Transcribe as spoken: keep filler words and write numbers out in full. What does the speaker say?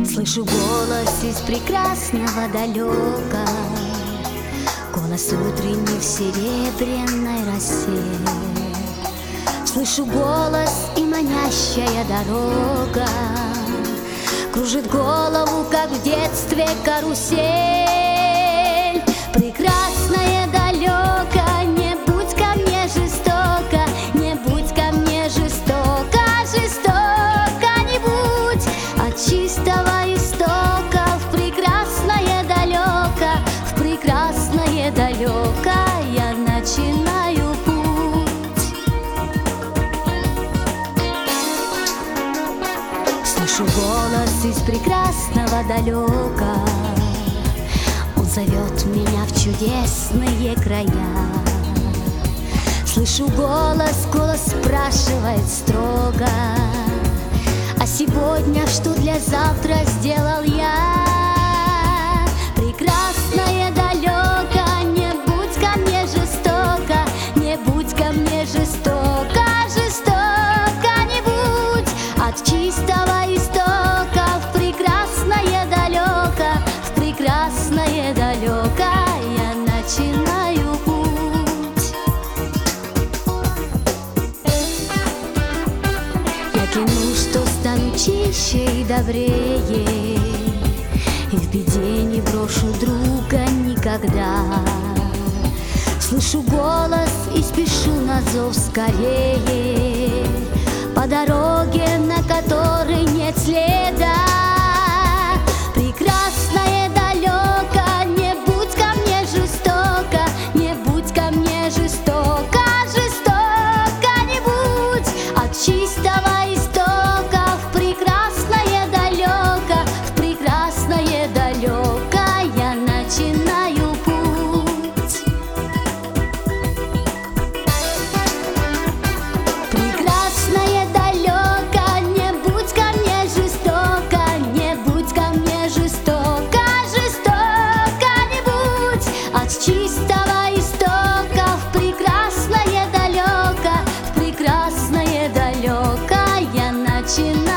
Слышу голос из прекрасного далека, голос утренний в серебряной росе. Слышу голос и манящая дорога кружит голову, как в детстве карусель. Прекрасное далеко, не будь ко мне жестоко, не будь ко мне жестоко, жестоко не будь. От чистого истока в прекрасное далеко, в прекрасное далеко я начинаю путь. Слышу голос из прекрасного далека, он зовет меня в чудесные края. Слышу голос, голос спрашивает строго: а сегодня что для завтра сделал я? Прекрасное далеко, не будь ко мне жестоко, не будь ко мне жестоко, жестоко не будь. От чистого истока в прекрасное далеко, в прекрасное далеко я начинаю путь. Я клянусь, что стану чище и добрее, и в беде не брошу друга никогда. Слышу голос и спешу на зов скорее, по дороге, на которой нет следа. Прекрасное далеко, не будь ко мне жестоко, не будь ко мне жестоко, жестоко не будь. От чистого истока в прекрасное далеко, в прекрасное далеко я начинаю путь. Прекрасное далеко, не будь ко мне жестоко, не будь ко мне жестоко, жестоко не будь. От чистого истока в прекрасное далеко, в прекрасное далеко я начинаю.